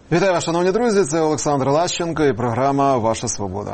Вітаю вас, шановні друзі, це Олександр Лащенко і програма «Ваша свобода».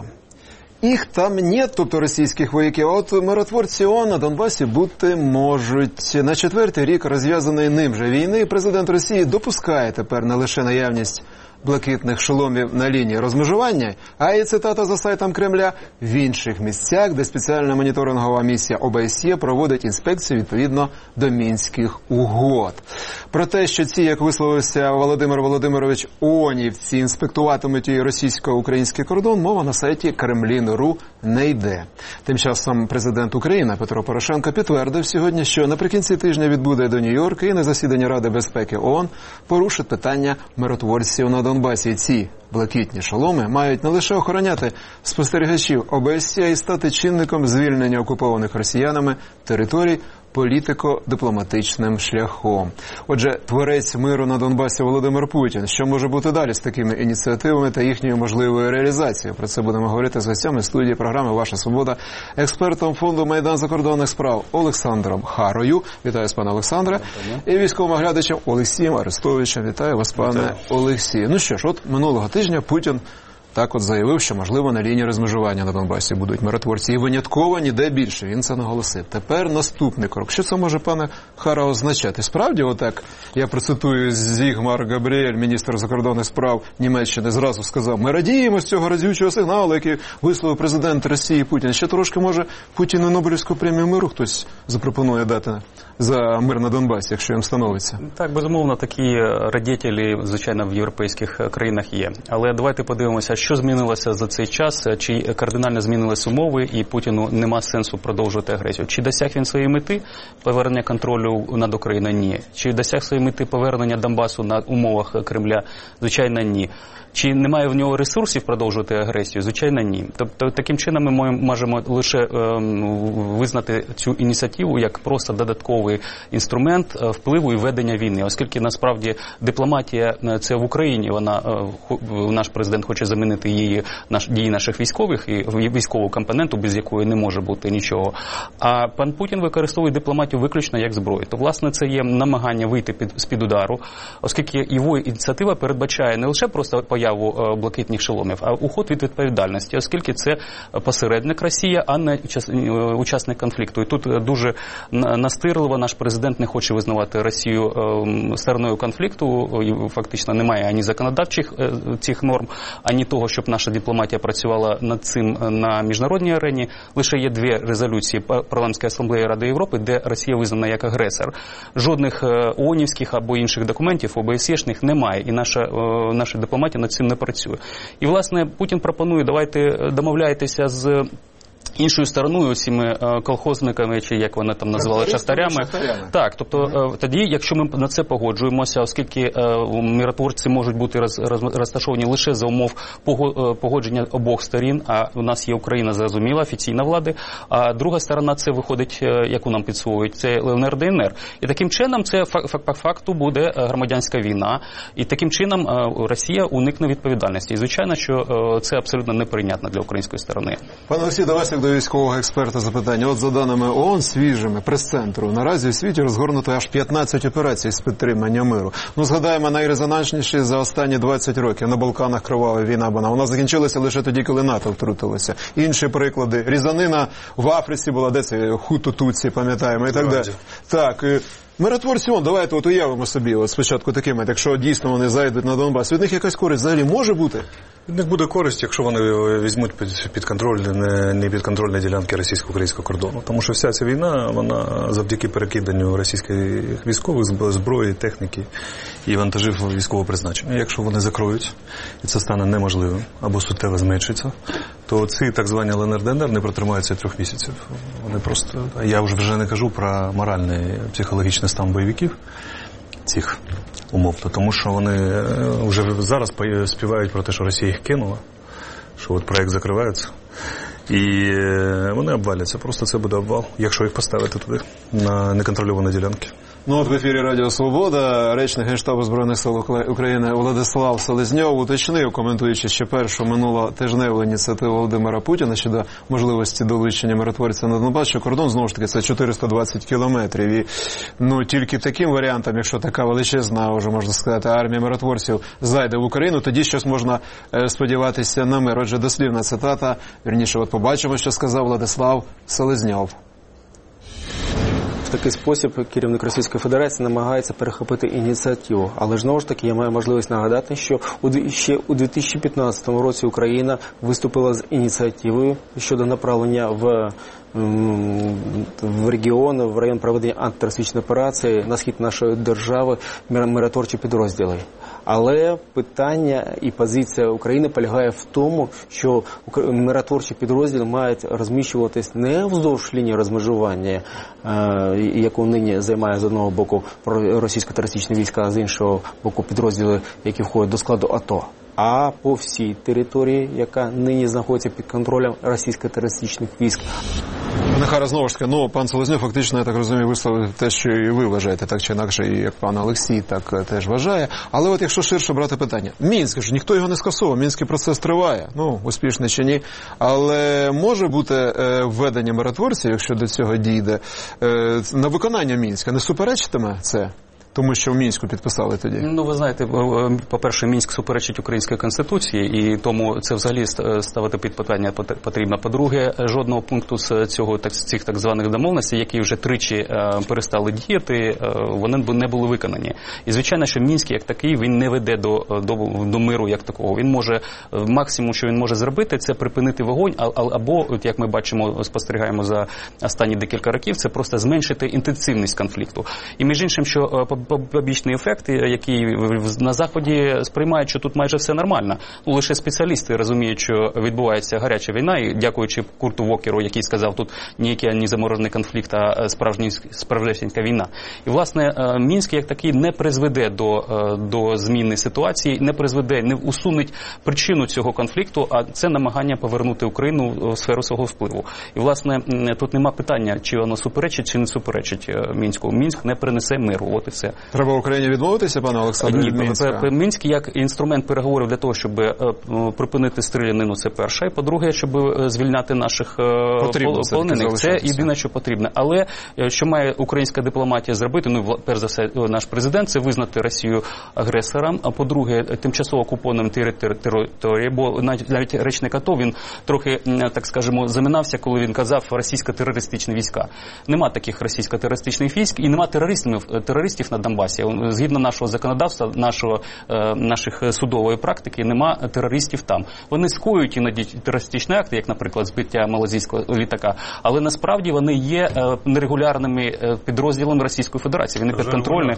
Їх там нет, тобто російських вояків, а от миротворці ООН на Донбасі бути можуть. На 4-й рік розв'язаної ним же війни президент Росії допускає тепер не лише наявність блакитних шоломів на лінії розмежування, а й, цитата за сайтом Кремля, в інших місцях, де спеціальна моніторингова місія ОБСЄ проводить інспекцію відповідно до Мінських угод. Про те, що ці, як висловився Володимир Володимирович, ООНівці інспектуватимуть і російсько-український кордон, мова на сайті Кремлін.ру не йде. Тим часом президент України Петро Порошенко підтвердив сьогодні, що наприкінці тижня відбуде до Нью-Йорка і на засіданні Ради безпеки ООН порушить питання миротворців на Донбасі. Ці блакитні шоломи мають не лише охороняти спостерігачів ОБСЄ, а й стати чинником звільнення окупованих росіянами територій політико-дипломатичним шляхом. Отже, творець миру на Донбасі Володимир Путін. Що може бути далі з такими ініціативами та їхньою можливою реалізацією? Про це будемо говорити з гостями студії програми «Ваша свобода», експертом фонду «Майдан закордонних справ» Олександром Харою. Вітаю вас, пане Олександре. І військовим оглядачем Олексієм Арестовичем. Вітаю вас, пане Олексію. Ну що ж, от минулого тижня Путін так от заявив, що, можливо, на лінії розмежування на Донбасі будуть миротворці. І винятково ніде більше. Він це наголосив. Тепер наступний крок. Що це може, пане Хара, означати? Справді, отак, я процитую Зігмар Габріель, міністр закордонних справ Німеччини, зразу сказав, ми радіємо з цього разючого сигналу, який висловив президент Росії Путін. Ще трошки, може, Путіну Нобелівську премію миру хтось запропонує дати за мир на Донбасі, якщо їм становиться? Так, безумовно, такі радітелі, звичайно, в європейських країнах є. Але давайте подивимося, що змінилося за цей час, чи кардинально змінились умови, і Путіну нема сенсу продовжувати агресію. Чи досяг він своєї мети повернення контролю над Україною? Ні. Чи досяг своєї мети повернення Донбасу на умовах Кремля? Звичайно, ні. Чи немає в нього ресурсів продовжувати агресію? Звичайно, ні. Тобто, таким чином ми можемо лише визнати цю ініціативу як просто додатковий інструмент впливу і ведення війни. Оскільки, насправді, дипломатія це в Україні, наш президент хоче замінити її дії наших військових і військову компоненту, без якої не може бути нічого. А пан Путін використовує дипломатію виключно як зброю. То, власне, це є намагання вийти з-під удару, оскільки його ініціатива передбачає не лише просто появу блакитних шоломів, а уход від відповідальності, оскільки це посередник Росія, а не учасник конфлікту. І тут дуже настирливо наш президент не хоче визнавати Росію стороною конфлікту, і фактично немає ані законодавчих цих норм, ані того, щоб наша дипломатія працювала над цим на міжнародній арені. Лише є дві резолюції Парламентської асамблеї Ради Європи, де Росія визнана як агресор. Жодних ООНівських або інших документів ОБСЄшних немає, і наша дипломатія над цим не працює. І, власне, Путін пропонує, давайте домовляйтеся з іншою стороною, цими колхозниками, чи як вони там називали, шахтарями. Так, тобто тоді, якщо ми на це погоджуємося, оскільки миротворці можуть бути розташовані лише за умов погодження обох сторін, а у нас є Україна, зрозуміла, офіційна влада, а друга сторона це виходить, яку нам підсовують, це ЛНР, ДНР. І таким чином це по факту буде громадянська війна, і таким чином Росія уникне відповідальності. І, звичайно, що це абсолютно неприйнятно для української сторони. Пане Олексій, до вас як до військового експерта запитання. От за даними ООН, свіжими, прес-центру, наразі в світі розгорнуто аж 15 операцій з підтримання миру. Ну, згадаємо, найрезонансніші за останні 20 років. На Балканах кривава війна, вона закінчилася лише тоді, коли НАТО втрутилося. Інші приклади. Різанина в Африці була, де це, Хуту-Тутсі, пам'ятаємо, і так далі. Так, миротворці, давайте от уявимо собі, от спочатку такими, якщо дійсно вони зайдуть на Донбас, від них якась користь взагалі може бути? Від них буде користь, якщо вони візьмуть під контроль не підконтрольні ділянки російсько-українського кордону. Тому що вся ця війна, вона завдяки перекиданню російських військових зброї, техніки і вантажів військового призначення. Якщо вони закроють, і це стане неможливим, або суттєво зменшиться, то ці так звані ЛНР, ДНР не протримаються 3 місяців. Вони просто, я вже не кажу про моральний, психологічний стан бойовиків цих умов, тому що вони вже зараз співають про те, що Росія їх кинула, що от проект закривається, і вони обваляться. Просто це буде обвал, якщо їх поставити туди, на неконтрольовані ділянки. Ну от в ефірі Радіо Свобода речник Генштабу Збройних сил України Владислав Селезньов уточнив, коментуючи ще першу минулотижневу ініціативу Володимира Путіна щодо можливості долучення миротворця на Донбас, що кордон, знову ж таки, це 420 кілометрів. І тільки таким варіантом, якщо така величезна, вже можна сказати, армія миротворців зайде в Україну, тоді щось можна сподіватися на мир. Отже, дослівна цитата, вірніше, от побачимо, що сказав Владислав Селезньов. В такий спосіб керівник Російської Федерації намагається перехопити ініціативу. Але знову ж таки, я маю можливість нагадати, що ще у 2015 році Україна виступила з ініціативою щодо направлення в регіон, в район проведення антитерористичної операції на схід нашої держави миротворчі підрозділи. Але питання і позиція України полягає в тому, що миротворчі підрозділи мають розміщуватись не вздовж лінії розмежування, яку нині займає з одного боку російсько-терористичні війська, а з іншого боку підрозділи, які входять до складу АТО, а по всій території, яка нині знаходиться під контролем російсько-терористичних військ. Нехай знову ж таки, пан Селезньов фактично, я так розумію, висловив те, що і ви вважаєте, так чи інакше, і як пан Олексій так теж вважає. Але от якщо ширше брати питання, Мінськ ж, ніхто його не скасовував, Мінський процес триває, успішний чи ні, але може бути введення миротворців, якщо до цього дійде, на виконання Мінська, не суперечитиме це? Тому що в Мінську підписали тоді. Ви знаєте, по-перше, Мінськ суперечить Українській Конституції, і тому це взагалі ставити під питання потрібно. По-друге, жодного пункту з цих так званих домовленостей, які вже тричі перестали діяти, вони не були виконані. І, звичайно, що Мінськ як такий, він не веде до миру як такого. Він може, максимум, що він може зробити, це припинити вогонь, або, як ми бачимо, спостерігаємо за останні декілька років, це просто зменшити інтенсивність конфлікту. І, між іншим, що побічний ефект, який на Заході сприймають, що тут майже все нормально. Лише спеціалісти розуміють, що відбувається гаряча війна, і дякуючи Курту Вокеру, який сказав, тут ніякий не заморожений конфлікт, а справжнісінька війна. І, власне, Мінськ як такий не призведе до зміни ситуації, не усунуть причину цього конфлікту, а це намагання повернути Україну в сферу свого впливу. І, власне, тут нема питання, чи воно суперечить, чи не суперечить Мінську. Мінськ не принесе миру, от і все. Треба Україні відмовитися, пане Олександре, від Мінська? Мінськ як інструмент переговорів для того, щоб припинити стрілянину, це перше. І по-друге, щоб звільняти наших полонених. Це єдине, що потрібно. Але що має українська дипломатія зробити? Перш за все, наш президент, це визнати Росію агресором, а по-друге, тимчасово окупованим територією, бо навіть речник АТО, він трохи, так скажемо, заминався, коли він казав російсько-терористичні війська. Нема таких російсько-терористичних військ і нема терористів на Донбасі. Згідно нашого законодавства, наших судової практики, нема терористів там. Вони скоюють іноді терористичні акти, як, наприклад, збиття малазійського літака, але насправді вони є нерегулярними підрозділами Російської Федерації. Вони підконтрольні.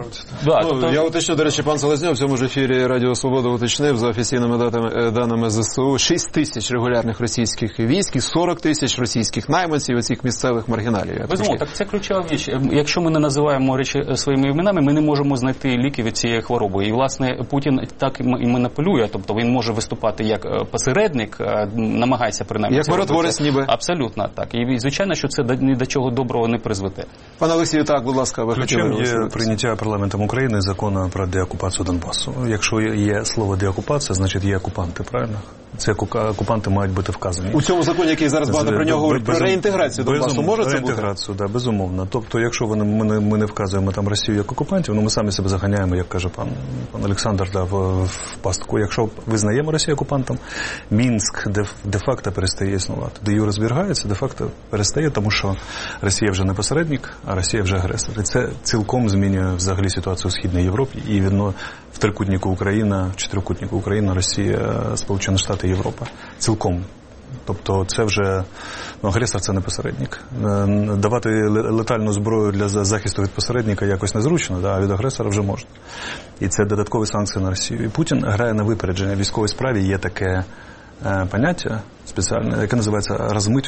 Я уточню, до речі, пан Селезньов в цьому ж ефірі Радіо Свобода уточнив, за офіційними даними ЗСУ, 6 тисяч регулярних російських військ і 40 тисяч російських найманців, оцих місцевих маргіналів. Безумовно, так це ключова річ. Якщо ми не називаємо речі своїми іменами, ми не можемо знайти ліки від цієї хвороби. І, власне, Путін так і маніпулює, тобто він може виступати як посередник, намагається принаймні. Як миротворець ніби. Абсолютно так. І, звичайно, що це ні до чого доброго не призведе. Пане Олексію, так, будь ласка, ви хотіли. Ключем є прийняття парламентом України закону про деокупацію Донбасу. Якщо є слово деокупація, значить є окупанти, правильно? Ці окупанти мають бути вказані. У цьому законі, який зараз багато про нього говорить, про реінтеграцію Донбасу, може це бути? Реінтеграцію, так, безумовно. Тобто, якщо ми не вказуємо там Росію як окупантів, ми самі себе заганяємо, як каже пан Олександр, в пастку. Якщо визнаємо Росію окупантом, Мінськ де-факто перестає існувати. Де юре зберігається, де-факто перестає, тому що Росія вже не посередник, а Росія вже агресор. І це цілком змінює взагалі ситуацію у Східній Європі і в трикутнику Україна, в чотирикутнику Україна, Росія, Сполучені Штати, Європа. Цілком. Тобто це вже, агресор – це не посередник. Давати летальну зброю для захисту від посередника якось незручно, а від агресора вже можна. І це додаткові санкції на Росію. І Путін грає на випередження. В військовій справі є таке поняття, спеціальне, яке називається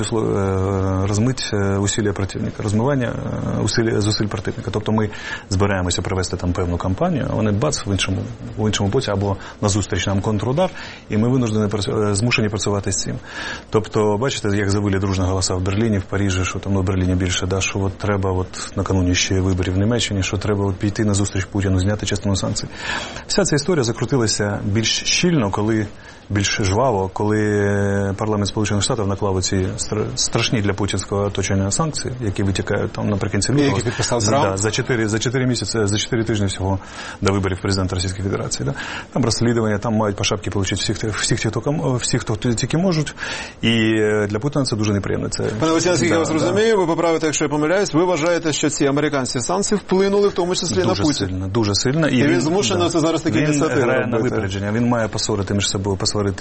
розмить усилля противника, розмивання зусиль противника. Тобто ми збираємося провести там певну кампанію, а вони бац в іншому боці або назустріч нам контрудар, і ми змушені працювати з цим. Тобто, бачите, як завили дружно голоса в Берліні, в Парижі, що там в Берліні більше, да, що от треба накануні ще виборів в Німеччині, що треба піти на зустріч Путіну, зняти частину санкцій. Вся ця історія закрутилася більш щільно, більш жваво, коли парламент Сполучених Штатів наклав ці страшні для путінського оточення санкції, які витікають там наприкінці лютого. Які підписав Трамп? За 4 місяці, за 4 тижні всього до виборів президента Російської Федерації. Да? Там розслідування, там мають по шапці отримати всіх, хто тільки можуть. І для Путіна це дуже неприємно. Пане Олексій, наскільки я вас розумію, ви поправите, якщо я помиляюсь, ви вважаєте, що ці американські санкції вплинули в тому числі на Путіна? Дуже сильно. І він змушений це зараз такі ініціативи робити. Він грає на випередження. Він має посорити між собою,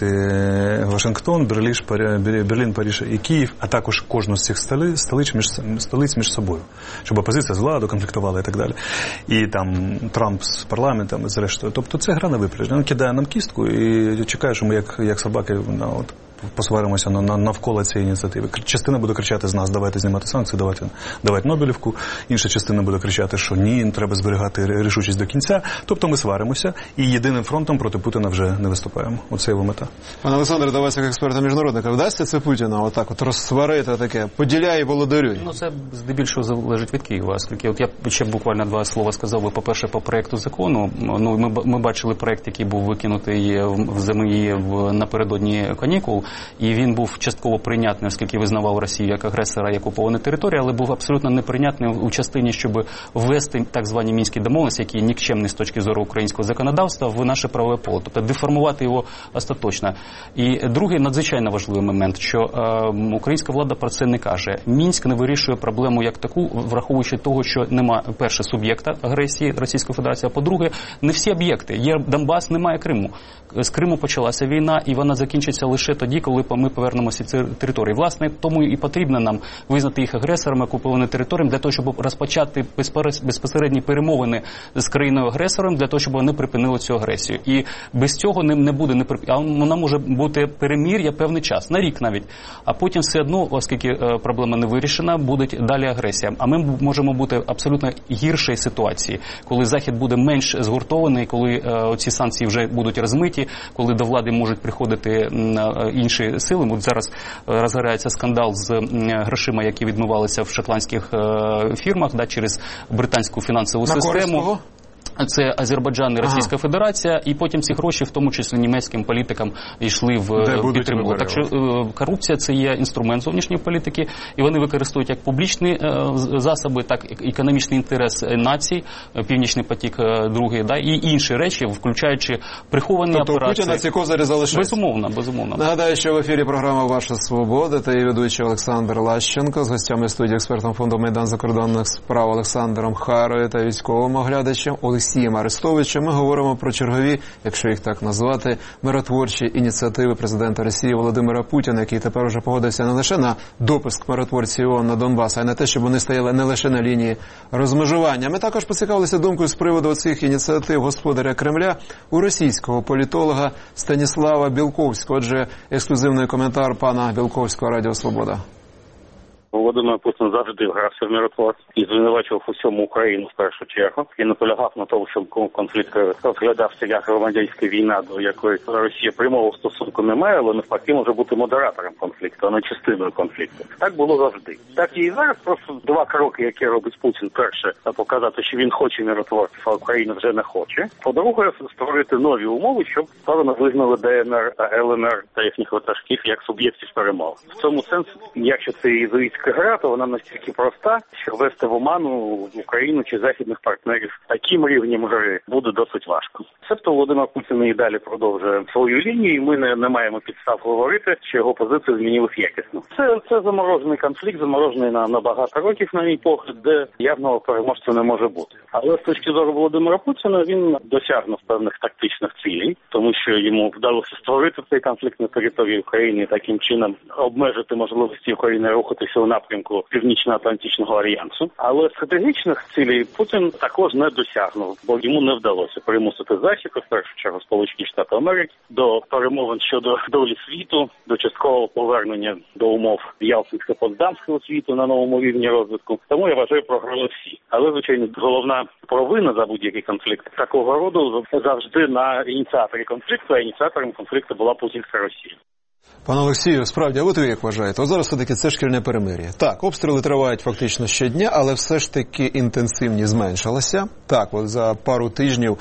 Вашингтон, Берлін, Париж і Київ, а також кожну з цих столиць між собою, щоб опозиція з владою конфліктувала і так далі. І там Трамп з парламентом, і зрештою. Тобто це гра на випередження. Він кидає нам кістку і чекає, що ми як собаки посваримося навколо цієї ініціативи. Частина буде кричати з нас, давайте знімати санкції, давайте Нобелівку. Інша частина буде кричати, що ні, треба зберігати рішучість до кінця. Тобто ми сваримося і єдиним фронтом проти Путіна вже не виступаємо. Оце його мета. Пане Олександре, до вас як експерта-міжнародника, вдасться це Путіна отак от розсварити таке, поділяй і володарюй? Ну, це здебільшого залежить від Києва, оскільки от я ще буквально 2 слова сказав би, по-перше, по проекту закону. Ну, ми бачили проект, який був викинутий в ЗМІ напередодні канікул, і він був частково прийнятний, оскільки визнавав Росію як агресора, як окуповану територію, але був абсолютно неприйнятний у частині, щоб ввести так звані мінські домовленості, які нікчемні з точки зору українського законодавства, в наше правове поле, тобто деформувати його остаточно. І другий надзвичайно важливий момент, що українська влада про це не каже. Мінськ не вирішує проблему як таку, враховуючи того, що нема, перше, суб'єкта агресії Російської Федерації, а по-друге, не всі об'єкти. Є Донбас, немає Криму. З Криму почалася війна, і вона закінчиться лише тоді, коли ми повернемося ці території. Власне, тому і потрібно нам визнати їх агресорами, окупованими територіями, для того, щоб розпочати безпосередні перемовини з країною-агресором, для того, щоб вони припинили цю агресію. І без цього не буде, а вона може бути перемир'я певний час, на рік навіть. А потім все одно, оскільки проблема не вирішена, буде далі агресія. А ми можемо бути абсолютно гіршій ситуації, коли Захід буде менш згуртований, коли ці санкції вже будуть розмиті, коли до влади можуть приходити інші сили. От зараз розгорається скандал з грошима, які відмивалися в шотландських фірмах, через британську фінансову систему. Це Азербайджан і Російська Федерація, і потім ці гроші, в тому числі німецьким політикам, йшли в підтримку. Так що корупція – це є інструмент зовнішньої політики, і вони використовують як публічні засоби, так і економічний інтерес націй, Північний потік другий, і інші речі, включаючи приховані операції. Тобто Путіна ці козирі залишаються? Безумовно. Нагадаю, що в ефірі програма «Ваша свобода» та її ведучий Олександр Лащенко, з гостями студії, експертом Фонду Майдан закордонних справ Олександром Харою та військовим оглядачем Олексієм Арестовичем. Ми говоримо про чергові, якщо їх так назвати, миротворчі ініціативи президента Росії Володимира Путіна, який тепер уже погодився не лише на допуск миротворців ООН на Донбас, а й на те, щоб вони стояли не лише на лінії розмежування. Ми також поцікавилися думкою з приводу цих ініціатив господаря Кремля у російського політолога Станіслава Білковського. Отже, ексклюзивний коментар пана Білковського, Радіо Свобода. Володимир Путін завжди грався в миротворців і звинувачував усьому Україну в першу чергу. І наполягав на тому, щоб конфлікт розглядався як громадянська війна, до якої Росія прямого стосунку не має, але навпаки може бути модератором конфлікту, а не частиною конфлікту. Так було завжди. Так і зараз просто 2 кроки, які робить Путін. Перше, показати, що він хоче миротворців, а Україна вже не хоче. По-друге, створити нові умови, щоб сторони визнали ДНР, ЛНР та їхніх ватажків як суб'єктів перемов. В цьому сенсі, якщо це єзуїтська гра, то вона настільки проста, що ввести в оману Україну чи західних партнерів таким рівнем гри буде досить важко. Себто Володимир Путін і далі продовжує свою лінію, і ми не маємо підстав говорити, що його позицію змінилась якісно. Це заморожений конфлікт, заморожений на багато років, на мій погляд, де явного переможця не може бути. Але з точки зору Володимира Путіна він досягнув певних тактичних цілей, тому що йому вдалося створити цей конфлікт на території України і таким чином обмежити можливості України рухатися у напрямку напрямку Північно-Атлантичного альянсу. Але стратегічних цілей Путін також не досягнув, бо йому не вдалося примусити Захід, в першу чергу Сполучені Штати Америки, до перемовин щодо долі світу, до часткового повернення до умов Ялтинсько-Потсдамського світу на новому рівні розвитку. Тому я вважаю, програли всі. Але, звичайно, головна провина за будь-який конфлікт такого роду завжди на ініціаторі конфлікту, а ініціатором конфлікту була путінська Росія. Пане Олексію, справді, а ви як вважаєте? От зараз все-таки це шкільне перемир'я. Так, обстріли тривають фактично щодня, але все ж таки інтенсивність зменшилася. Так, от за пару тижнів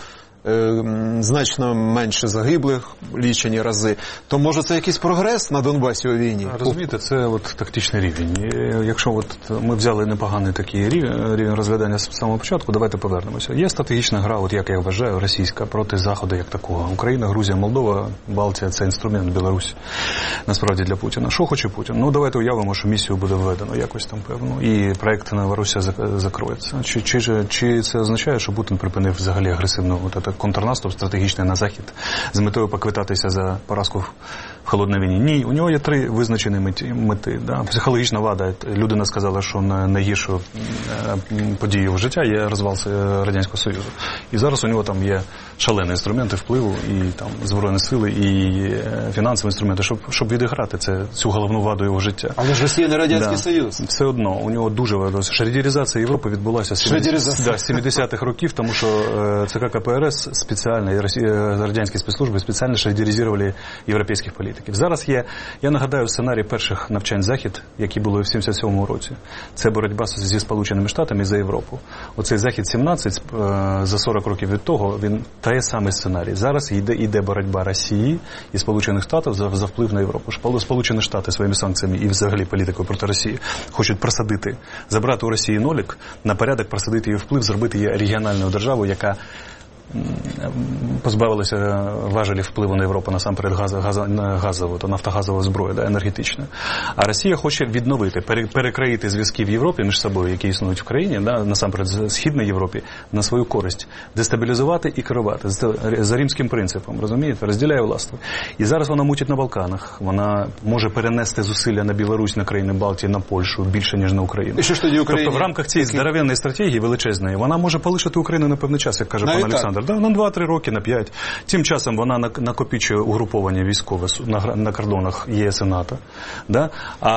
значно менше загиблих, лічені рази. То може це якийсь прогрес на Донбасі у війні? Розумієте, це от тактичний рівень. Якщо от ми взяли непоганий такий рівень розглядання з самого початку, давайте повернемося. Є стратегічна гра, от як я вважаю, російська проти Заходу як такого. Україна, Грузія, Молдова, Балтія – це інструмент, Білорусь. Насправді для Путіна. Що хоче Путін? Ну, давайте уявимо, що місію буде введено якось там, певно, і проєкт Новоросія закроється. Чи це означає, що Путін припинив взагалі агресивну контрнаступ стратегічний на Захід з метою поквитатися за поразку в холодній війні? Ні, у нього є три визначені мети. Да? Психологічна вада. Людина сказала, що найгіршою подією в життя є розвал Радянського Союзу. І зараз у нього там є шалені інструменти впливу, і там збройні сили, і фінансові інструменти, щоб відіграти цю головну ваду його життя. Але ж Росія не Радянський Союз. Все одно, у нього дуже шредеризація Європи відбулася з 70-х років, тому що ЦК КПРС спеціально, і радянські спецслужби спеціально шредеризували європейських політиків. Зараз я нагадаю сценарій перших навчань Захід, які були в 77-му році. Це боротьба зі Сполученими Штатами за Європу. Оцей Захід-17 за 40 років від того, він той самий сценарій. Зараз йде боротьба Росії і Сполучених Штатів за вплив на Європу. Сполучені Штати своїми санкціями і взагалі політикою проти Росії хочуть просадити, забрати у Росії нолик, на порядок просадити її вплив, зробити її регіональною державою, яка позбавилися важелів впливу на Європу, насамперед газову, нафтогазову зброю, енергетичну. А Росія хоче відновити, перекроїти зв'язки в Європі між собою, які існують в країні, насамперед в Східній Європі, на свою користь. Дестабілізувати і керувати. За римським принципом, розумієте? Розділяє властво. І зараз вона мутить на Балканах. Вона може перенести зусилля на Білорусь, на країни Балтії, на Польщу більше, ніж на Україну. І що ж тоді Україні? Тобто в рамках цієї здоровенної стратегії величезної, вона може полишити Україну на певний час, як каже пан Олександр. Да, на 2-3 роки, на 5. Тим часом вона накопичує угруповання військове на кордонах ЄС і НАТО. Да?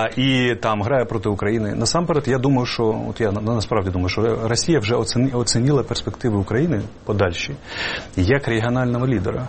І там грає проти України. Насамперед, я думаю, що, я насправді думаю, що Росія вже оцінила перспективи України подальші як регіонального лідера.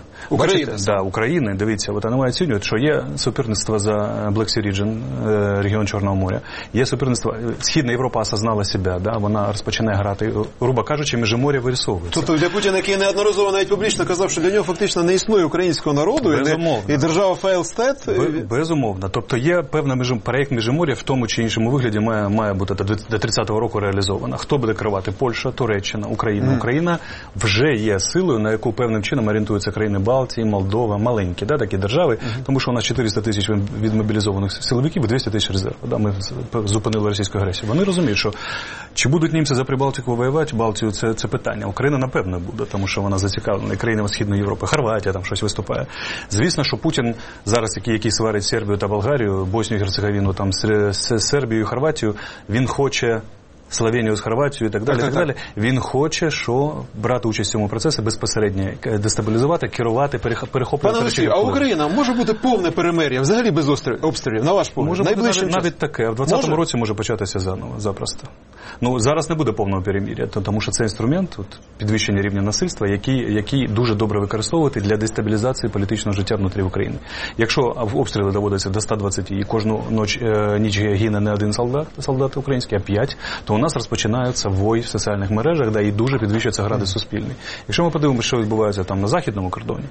України, дивіться, вони оцінюють, що є суперництво за Black Sea Region, регіон Чорного моря. Є суперництво. Східна Європа осознала себе, да? Вона розпочинає грати, грубо кажучи, Міжмор'я вирисовується. Тобто для Путіна, який неодноразово навіть публічно казав, що для нього фактично не існує українського народу і держава Фейлстет. Безумовно. Тобто є певний проєкт Міжмор'я в тому чи іншому вигляді має бути до 30-го року реалізована. Хто буде керувати? Польща, Туреччина, Україна. Україна вже є силою, на яку певним чином орієнтуються країни Балтії, Молдова, маленькі, такі держави, тому що у нас 400 тисяч відмобілізованих силовиків і 200 тисяч резерв. Ми зупинили російську агресію. Вони розуміють, що чи будуть німці за Прибалтику воювати, Балтію – це питання. Україна, напевно, буде, тому що вона зацікавлена, країнами Східної Європи, Хорватія там щось виступає. Звісно, що Путін зараз, який сварить Сербію та Болгарію, Боснію і Герцеговіну, там з Сербією і Хорватією, він хоче Словенію з Хорватією і так далі. Він хоче, брати участь в цьому процесі безпосередньо, дестабілізувати, керувати, перехоплювати. Пане Олексію, а Україна може бути повне перемир'я, взагалі без обстрілів, на ваш погляд? Може бути навіть таке. В 2020 році може початися заново, запросто. Зараз не буде повного перемир'я, тому що це інструмент підвищення рівня насильства, який дуже добре використовувати для дестабілізації політичного життя внутрі України. Якщо обстріли доводяться до 120 і кожну ніч гине не один солдат український, а 5, то у нас розпочинається вой в соціальних мережах, і дуже підвищується градус суспільний. Якщо ми подивимося, що відбувається там на західному кордоні,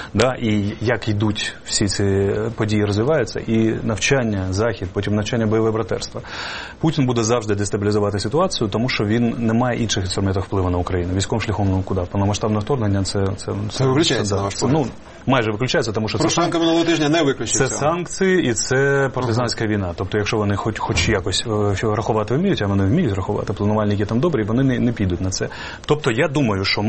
і як йдуть всі ці події, розвиваються, і навчання, захід, потім навчання бойове братерство, Путін буде завжди дестабілізувати ситуацію ситуацію, тому що він не має інших інструментів впливу на Україну. Військовим шляхом, ну куди? Повномасштабне вторгнення це виключається, на ваш погляд? Ну, майже виключається, тому що Порошенко минулого тижня не виключив. Це санкції і це партизанська війна. Тобто, якщо вони хоч якось рахувати вміють, а вони вміють рахувати, планувальники там добрі, вони не підуть на це. Тобто, я думаю, що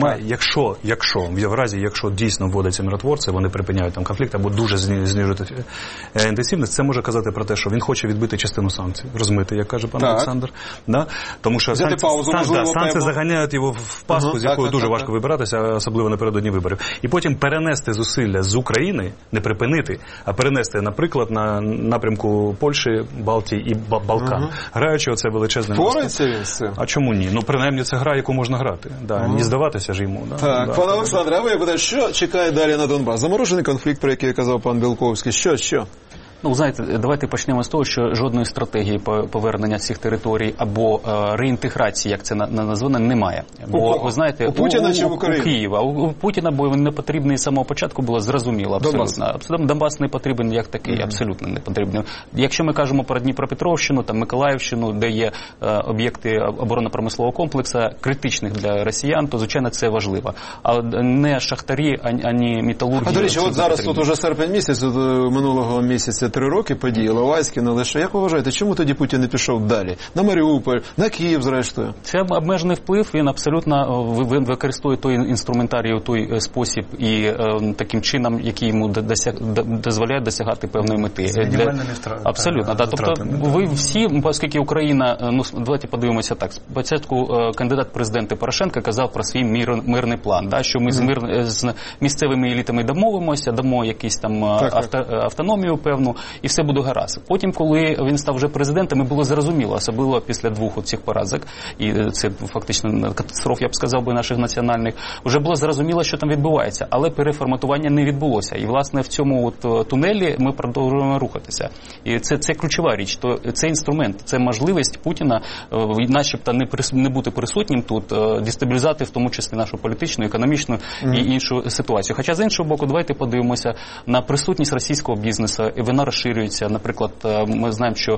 якщо дійсно вводиться миротворці, вони припиняють там конфлікт або дуже знижують інтенсивність, це може казати про те, що він хоче відбити частину санкцій, розмити, як каже пан Олександр. Да? Тому що санкції заганяють його в пастку, з якою дуже важко вибиратися, особливо напередодні виборів. І потім перенести зусилля з України, не припинити, а перенести, наприклад, на напрямку Польщі, Балтії і Балкан. Граючи оце величезне місто. Він з цим? А чому ні? Ну, принаймні, це гра, яку можна грати. Не здаватися ж йому. Так, пане Олександре, а ви питаєте, що чекає далі на Донбас? Заморожений конфлікт, про який казав пан Білковський. Що? Ну, знаєте, давайте почнемо з того, що жодної стратегії повернення цих територій або реінтеграції, як це названо, немає. Бо, ви знаєте, у Путіна чи в Україні? У Києва. У Путіна, бо він не потрібний з самого початку, було зрозуміло. Абсолютно. Донбас не потрібен як такий, абсолютно не потрібен. Якщо ми кажемо про Дніпропетровщину, там Миколаївщину, де є об'єкти оборонно-промислового комплексу, критичних для росіян, то, звичайно, це важливо. А не шахтарі, ані металурги. А, до речі, от зараз тут уже серпень місяць, минулого місяця 3 роки події, Іловайське, не лише. Як ви вважаєте, чому тоді Путін не пішов далі? На Маріуполь, на Київ, зрештою? Це обмежений вплив, він абсолютно використовує той інструментарій, той спосіб і таким чином, який йому дозволяє досягати певної мети. Абсолютно. Тобто ви всі, оскільки Україна, ну давайте подивимося так, спочатку кандидат в президенти Порошенко казав про свій мирний план, що ми з місцевими елітами домовимося, дамо якийсь там автономію певну, і все буде гаразд. Потім, коли він став вже президентом, і було зрозуміло, особливо після 2 цих поразок, і це фактично катастроф, я б сказав би, наших національних, вже було зрозуміло, що там відбувається, але переформатування не відбулося. І, власне, в цьому тунелі ми продовжуємо рухатися. І це ключова річ, то це інструмент, це можливість Путіна, начебто не бути присутнім тут, дестабілізувати в тому числі нашу політичну, економічну і іншу ситуацію. Хоча, з іншого боку, давайте подивимося на присутність російського бізнесу, і вона розширюється. Наприклад, ми знаємо, що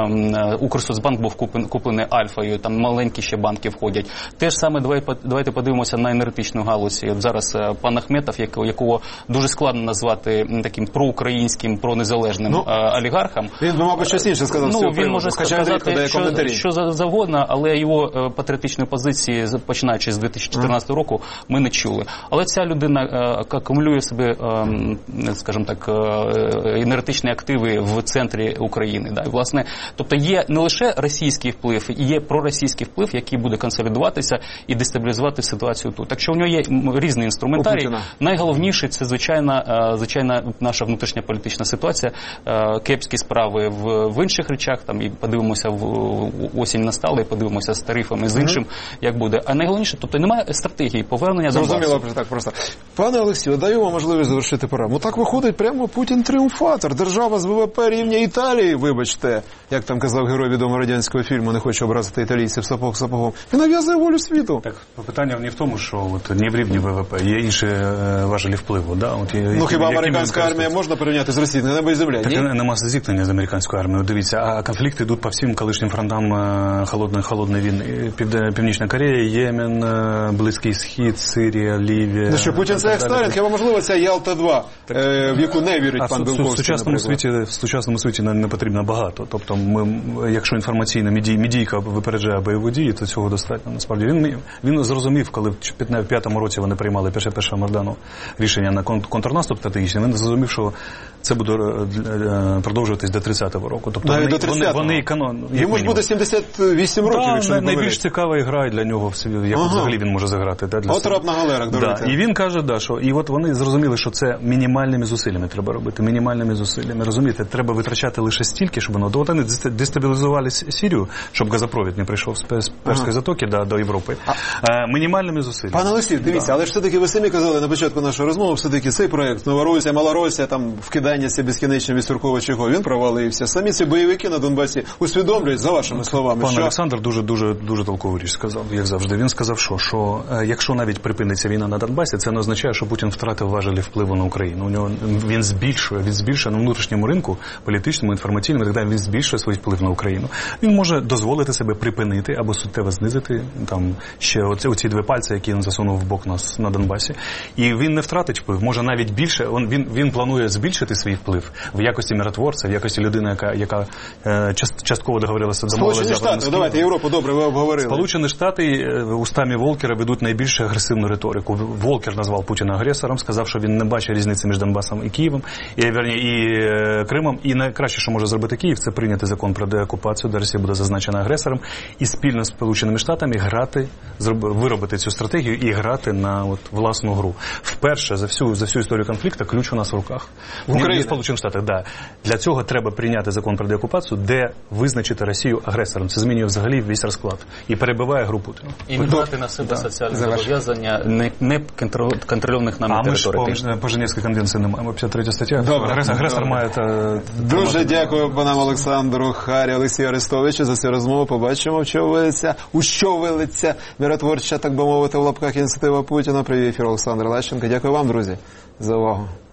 Укрсоцбанк був куплений Альфою, там маленькі ще банки входять. Те ж саме, давайте подивимося на енергетичну галузь. От зараз пан Ахметов, якого дуже складно назвати таким проукраїнським, пронезалежним олігархом. Він би, мабуть, щось інше сказав. Він може сказати, що завгодно, але його патріотичні позиції, починаючи з 2014 року, ми не чули. Але ця людина акумулює себе, скажімо так, енергетичні активи в центрі України. Да? І, власне, тобто є не лише російський вплив, є проросійський вплив, який буде консолідуватися і дестабілізувати ситуацію тут. Так що у нього є різний інструментарій. Найголовніше – це, звичайно, наша внутрішня політична ситуація, кепські справи в інших речах, там, і подивимося, осінь настала, і подивимося з тарифами, з іншим, як буде. А найголовніше, тобто немає стратегії повернення Донбасу. Зрозуміло, так просто. Пане Олексію, даю вам можливість завершити програму. Так виходить, прямо Путін тріумфатор. Держава з ВВП рівня Італії, вибачте, як там казав герой відомого радянського фільму, не хочу образити італійців сапог сапогом. Він нав'язує волю світу. Так, питання не в тому, що не в рівні ВВП, є інші важелі впливу. Да? Хіба американська армія можна порівняти з російською? Небо і земля, ні? Так нема зіткнення з американською армією. Дивіться, а конфлікти йдуть по всім колишнім фронтам холодної війни. Північна Корея, Ємен, Близький Схід, Сирія, Лівія. Ну що, Путін це як Сталін? Хіба можливо ця Ялта-2, в яку не вірить пан Білковський, в сучасному світі не потрібно багато. Тобто, якщо інформаційна медійка випереджає бойові дії, то цього достатньо. Насправді він зрозумів, коли в 2005 році вони приймали перше Майдану рішення на контрнаступ стратегічний, він зрозумів, що це буде продовжуватись до 30-го року. Тобто навіть до 30-го? Йому ж буде 78 років, якщо не найбільш цікава гра для нього, як взагалі він може заграти. От раб на галерах, дорогий. І він каже, що і от вони зрозуміли, що це мінімальними зусиллями треба робити. Мінімальними зусиллями. Розумієте, треба витрачати лише стільки, щоб воно... Вони дестабілізували Сирію, щоб газопровід не прийшов з Перської затоки до Європи. Мінімальними зусиллями. Пане Олексій, дивіться, але ж все-таки ви самі казали на початку нашої розмови, все-таки цей проєкт Новоросія, Малоросія, там вкидає розкрадання ці безкінечні відсурковувачі, він провалився. Самі ці бойовики на Донбасі усвідомлюють, за вашими словами, Пан що... Олександр дуже толкову річ сказав, як завжди. Він сказав, що якщо навіть припиниться війна на Донбасі, це не означає, що Путін втратив важелі впливу на Україну. У нього він збільшує на внутрішньому ринку, політичному, інформаційному, і так далі, він збільшує свій вплив на Україну. Він може дозволити себе припинити або суттєво знизити там ще оці дві пальці, які він засунув в бок нас на Донбасі. І він не втратить вплив, може навіть більше. Він планує збільшити свій вплив в якості миротворця, в якості людини, яка частково договорилася до Сполучені Штати, давайте, Європу, добре, ви обговорили. Сполучені Штати устами Волкера ведуть найбільш агресивну риторику. Волкер назвав Путіна агресором, сказав, що він не бачить різниці між Донбасом і Києвом, і Кримом. І найкраще, що може зробити Київ, це прийняти закон про деокупацію, де Росія буде зазначена агресором, і спільно з Сполученими Штатами виробити цю стратегію і грати на власну гру. Вперше за всю історію конфлікту ключ у нас в руках. В Україні, в Сполучених Штатах, да. Для цього треба прийняти закон про деокупацію, де визначити Росію агресором. Це змінює взагалі весь розклад і перебиває гру Путіна. І брати на себе соціальні зобов'язання не контрольованих нами територій. А ми ж по Женевській конвенції не маємо. 53 стаття. Агресор має... Дуже дякую панам Олександру Харі, Олексію Арестовичу за цю розмову. Побачимо, у що вилиться миротворча, так би мовити, в лапках ініціатива Путіна. Привіт, ефір Олександр Лащенко. Дякую вам, друзі, за увагу.